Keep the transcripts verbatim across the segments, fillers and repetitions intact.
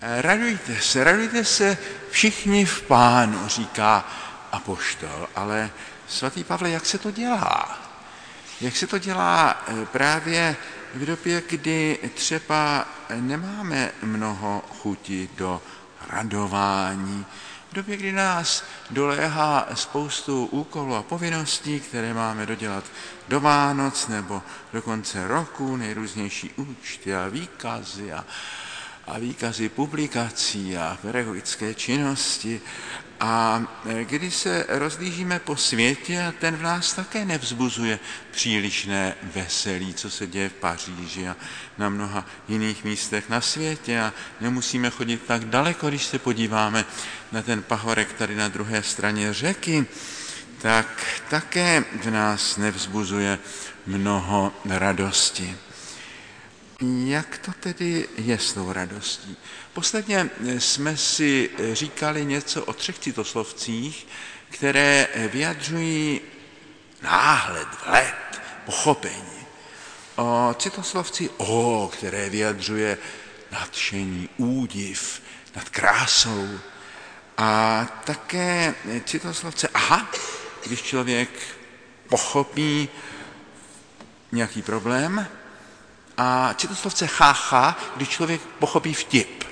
Radujte se, radujte se všichni v Pánu, říká apoštol. Ale svatý Pavle, jak se to dělá? Jak se to dělá právě v době, kdy třeba nemáme mnoho chuti do radování, v době, kdy nás doléhá spoustu úkolů a povinností, které máme dodělat do Vánoc nebo do konce roku, nejrůznější účty a výkazy a, a výkazy publikací a pedagogické činnosti. A když se rozlížíme po světě, a ten v nás také nevzbuzuje přílišné veselí, co se děje v Paříži a na mnoha jiných místech na světě. A nemusíme chodit tak daleko, když se podíváme na ten pahorek tady na druhé straně řeky, tak také v nás nevzbuzuje mnoho radosti. Jak to tedy je s tou radostí? Posledně jsme si říkali něco o třech citoslovcích, které vyjadřují náhled, vhled, pochopení. O citoslovci O, které vyjadřuje nadšení, údiv nad krásou. A také citoslovce Aha, když člověk pochopí nějaký problém, a citoslovce chácha, když člověk pochopí vtip.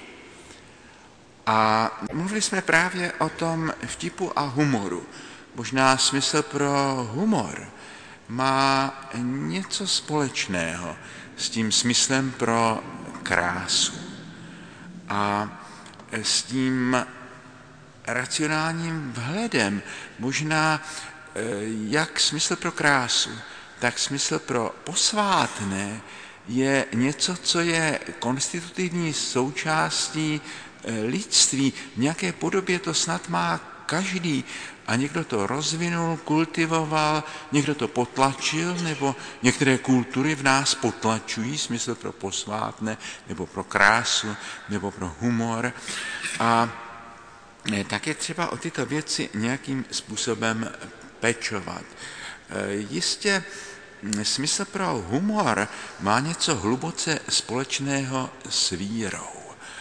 A mluvili jsme právě o tom vtipu a humoru. Možná smysl pro humor má něco společného s tím smyslem pro krásu. A s tím racionálním vhledem možná jak smysl pro krásu, tak smysl pro posvátné je něco, co je konstitutivní součástí lidství. V nějaké podobě to snad má každý a někdo to rozvinul, kultivoval, někdo to potlačil, nebo některé kultury v nás potlačují smysl pro posvátné, nebo pro krásu, nebo pro humor. A tak je třeba o tyto věci nějakým způsobem pečovat. Jistě smysl pro humor má něco hluboce společného s vírou.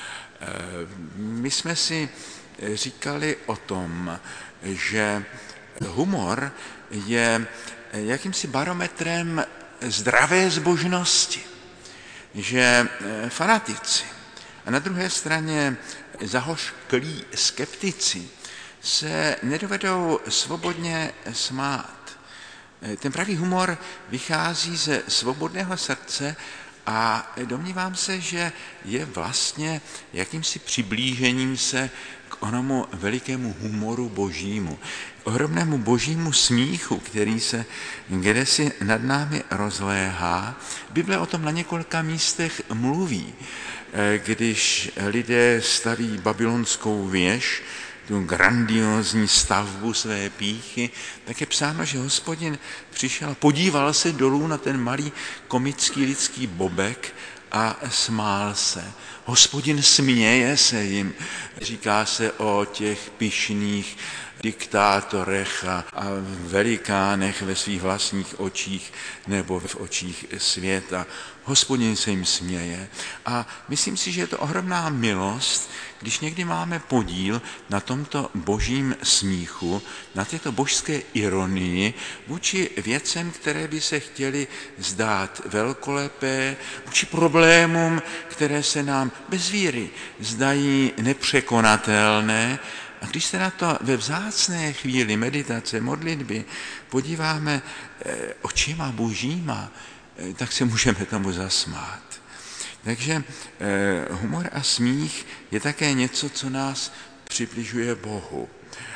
My jsme si říkali o tom, že humor je jakýmsi barometrem zdravé zbožnosti, že fanatici a na druhé straně zahořklí skeptici se nedovedou svobodně smát. Ten pravý humor vychází ze svobodného srdce a domnívám se, že je vlastně jakýmsi přiblížením se k onomu velikému humoru božímu, ohromnému božímu smíchu, který se kdesi nad námi rozléhá. Bible o tom na několika místech mluví. Když lidé staví babylonskou věž, tu grandiózní stavbu své pýchy, tak je psáno, že Hospodin přišel, podíval se dolů na ten malý komický lidský bobek a smál se. Hospodin směje se jim. Říká se o těch pyšných diktátorech a, a velikánech ve svých vlastních očích nebo v očích světa. Hospodin se jim směje. A myslím si, že je to ohromná milost, když někdy máme podíl na tomto božím smíchu, na této božské ironii vůči věcem, které by se chtěly zdát velkolepé, vůči problémům, které se nám bez víry zdají nepřekonatelné. A když se na to ve vzácné chvíli meditace, modlitby podíváme eh, očima božíma, eh, tak se můžeme tomu zasmát. Takže eh, humor a smích je také něco, co nás přibližuje Bohu.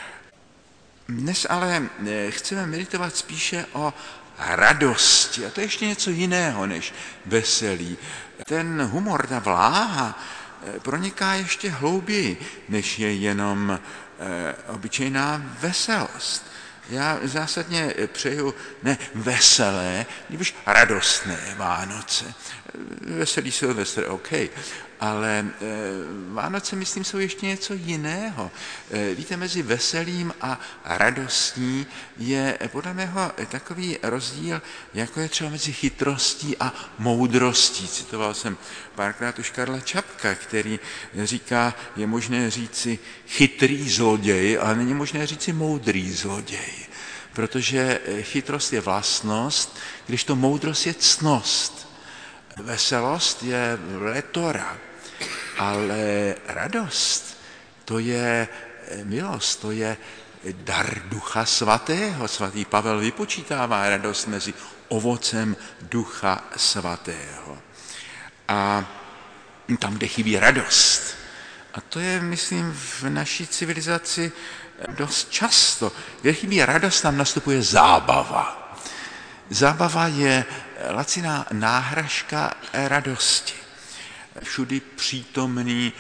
Dnes ale eh, chceme meditovat spíše o radosti. A to je ještě něco jiného než veselí. Ten humor, ta vláha, proniká ještě hlouběji, než je jenom e, obyčejná veselost. Já zásadně přeju ne veselé, nebož radostné Vánoce. Veselý Silvestr, OK, ale Vánoce, myslím, jsou ještě něco jiného. Víte, mezi veselým a radostí je podle mého takový rozdíl, jako je třeba mezi chytrostí a moudrostí. Citoval jsem párkrát už Karla Čapka, který říká, je možné říci chytrý zloděj, ale není možné říci moudrý zloděj. Protože chytrost je vlastnost, když to moudrost je ctnost. Veselost je letora, ale radost, to je milost, to je dar Ducha Svatého. Svatý Pavel vypočítává radost mezi ovocem Ducha Svatého. A tam, kde chybí radost. A to je, myslím, v naší civilizaci dost často. Kde chybí radost, tam nastupuje zábava. Zábava je laciná náhražka radosti. Všudy přítomný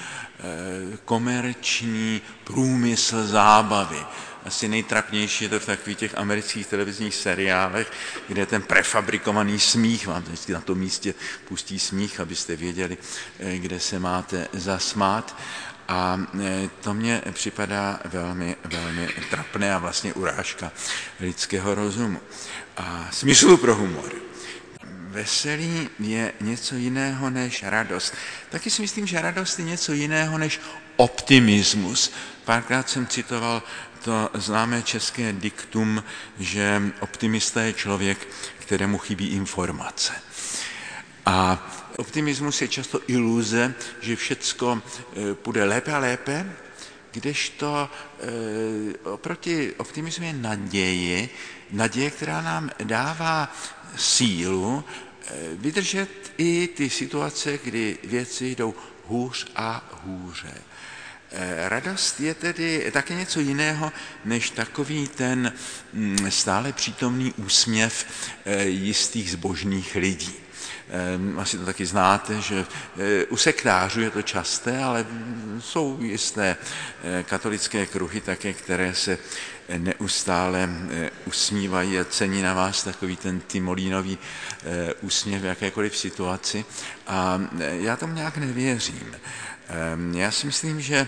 komerční průmysl zábavy. Asi nejtrapnější je to v takových těch amerických televizních seriálech, kde je ten prefabrikovaný smích, vám vždycky na tom místě pustí smích, abyste věděli, kde se máte zasmát. A to mně připadá velmi, velmi trapné a vlastně urážka lidského rozumu a smyslu pro humor. Veselí je něco jiného než radost. Taky si myslím, že radost je něco jiného než optimismus. Párkrát jsem citoval to známé české diktum, že optimista je člověk, kterému chybí informace. A optimismus je často iluze, že všecko půjde lépe a lépe, kdežto oproti optimismu je naděje, naděje, která nám dává sílu vydržet i ty situace, kdy věci jdou hůř a hůře. Radost je tedy také něco jiného, než takový ten stále přítomný úsměv jistých zbožných lidí. Asi to taky znáte, že u sektářů je to časté, ale jsou jisté katolické kruhy také, které se neustále usmívají a cení na vás takový ten timolínový úsměv v jakékoliv situaci. A já tomu nějak nevěřím. Já si myslím, že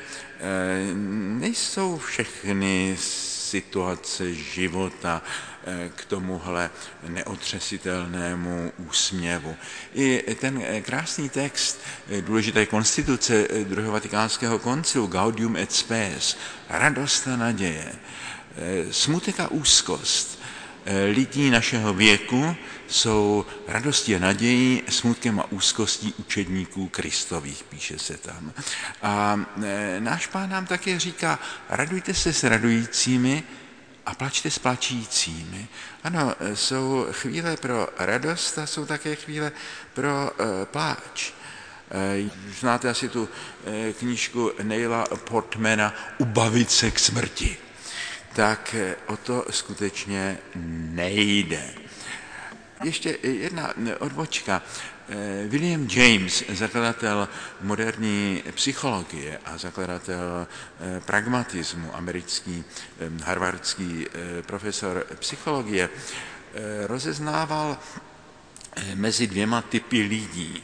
nejsou všechny situace života k tomuhle neotřesitelnému úsměvu. I ten krásný text důležité konstituce druhého vatikánského koncilu Gaudium et Spes, radost a naděje, smutek a úzkost lidí našeho věku jsou radostí a nadějí, smutkem a úzkostí učedníků Kristových, píše se tam. A náš Pán nám také říká, radujte se s radujícími a plačte s plačícími. Ano, jsou chvíle pro radost a jsou také chvíle pro pláč. Znáte asi tu knížku Neila Portmana Ubavit se k smrti. Tak o to skutečně nejde. Ještě jedna odbočka. William James, zakladatel moderní psychologie a zakladatel pragmatismu, americký harvardský profesor psychologie, rozeznával mezi dvěma typy lidí.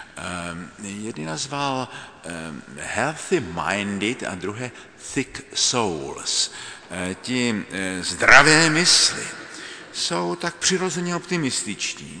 Jedni nazval healthy minded a druhé thick souls. Ti zdravé mysli jsou tak přirozeně optimističní.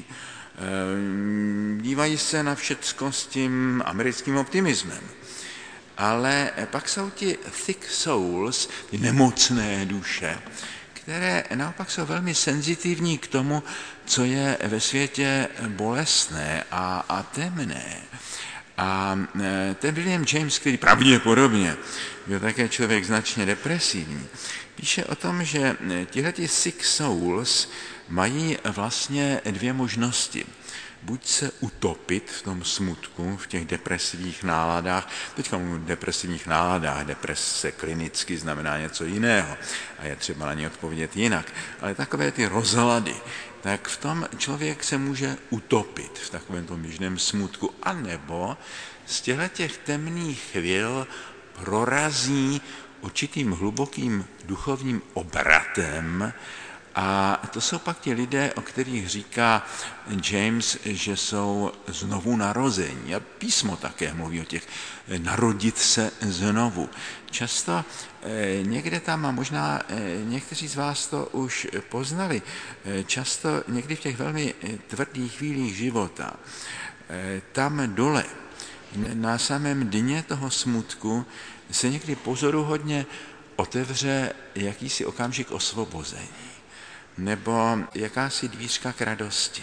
Dívají se na všecko s tím americkým optimismem. Ale pak jsou ti thick souls, ty nemocné duše, které naopak jsou velmi senzitivní k tomu, co je ve světě bolestné a, a temné. A ten William James, který pravděpodobně byl také člověk značně depresivní, píše o tom, že tihleti sick souls mají vlastně dvě možnosti. Buď se utopit v tom smutku, v těch depresivních náladách, teďka mluvím o depresivních náladách, deprese klinicky znamená něco jiného a je třeba na ně odpovědět jinak, ale takové ty rozhlady, tak v tom člověk se může utopit v takovém tom běžném smutku, anebo z těch temných chvil prorazí určitým hlubokým duchovním obratem A to jsou pak ti lidé, o kterých říká James, že jsou znovu narození. A písmo také mluví o těch narodit se znovu. Často někde tam, a možná někteří z vás to už poznali, často někdy v těch velmi tvrdých chvílích života, tam dole, na samém dně toho smutku, se někdy pozoruhodně otevře jakýsi okamžik osvobození nebo jakási dvířka k radosti.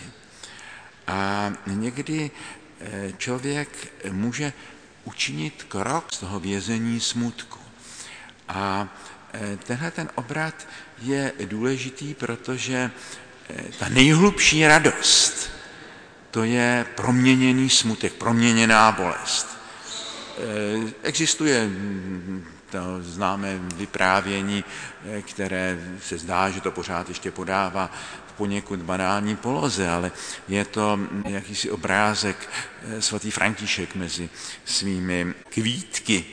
A někdy člověk může učinit krok z toho vězení smutku. A tenhle ten obrat je důležitý, protože ta nejhlubší radost, to je proměněný smutek, proměněná bolest. Existuje to známé vyprávění, které se zdá, že to pořád ještě podává v poněkud banální poloze, ale je to jakýsi obrázek svatý František mezi svými kvítky.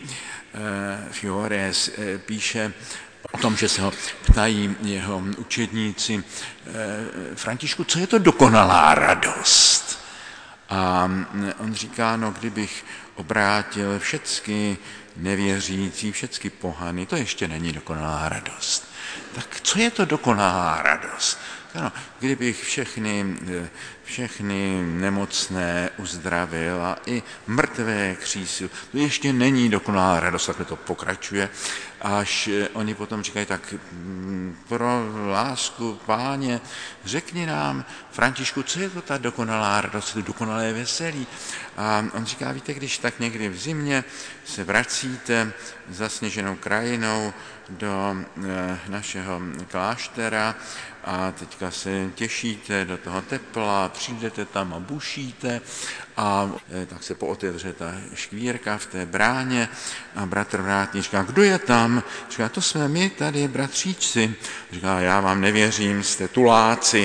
Fiores píše o tom, že se ho ptají jeho učedníci: Františku, co je to dokonalá radost? A on říká, no kdybych obrátil všecky nevěřící, všecky pohany, to ještě není dokonalá radost. Tak co je to dokonalá radost? Ano, kdybych všechny, všechny nemocné uzdravil a i mrtvé křísil, to ještě není dokonalá radost, takhle to pokračuje, až oni potom říkají, tak pro lásku, Páně, řekni nám, Františku, co je to ta dokonalá radost, to dokonalé veselí? A on říká, víte, když tak někdy v zimě se vracíte zasněženou krajinou do našeho kláštera a teďka se těšíte do toho tepla, přijdete tam a bušíte a tak se pootevře ta škvírka v té bráně a bratr vrátník říká, kdo je tam? Říká, to jsme my tady, bratříčci. Říká, já vám nevěřím, jste tuláci.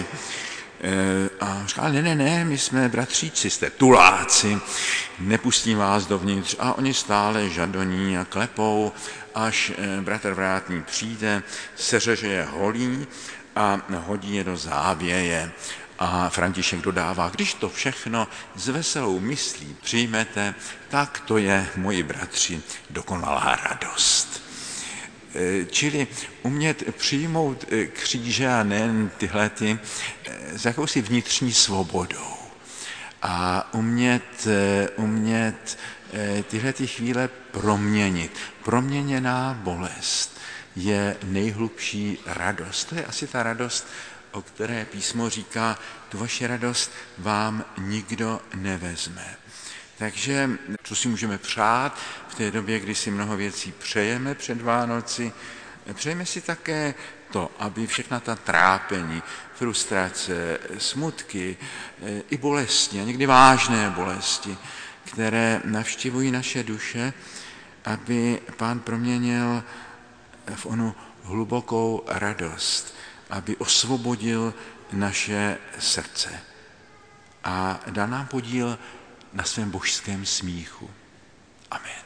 A říká, ne, ne, ne, my jsme bratříci, jste tuláci, nepustím vás dovnitř. A oni stále žadoní a klepou, až bratr vrátník přijde, seřeže je holí a hodí je do závěje. A František dodává, když to všechno s veselou myslí přijmete, tak to je, moji bratři, dokonalá radost. Čili umět přijmout kříže a nejen tyhle ty, s jakousi vnitřní svobodou. A umět, umět tyhle ty chvíle proměnit. Proměněná bolest je nejhlubší radost. To je asi ta radost, o které písmo říká, tu vaši radost vám nikdo nevezme. Takže co si můžeme přát v té době, kdy si mnoho věcí přejeme před Vánoci, přejeme si také to, aby všechna ta trápení, frustrace, smutky i bolesti, a někdy vážné bolesti, které navštěvují naše duše, aby Pán proměnil v onu hlubokou radost, aby osvobodil naše srdce a dal nám podíl na svém božském smíchu. Amen.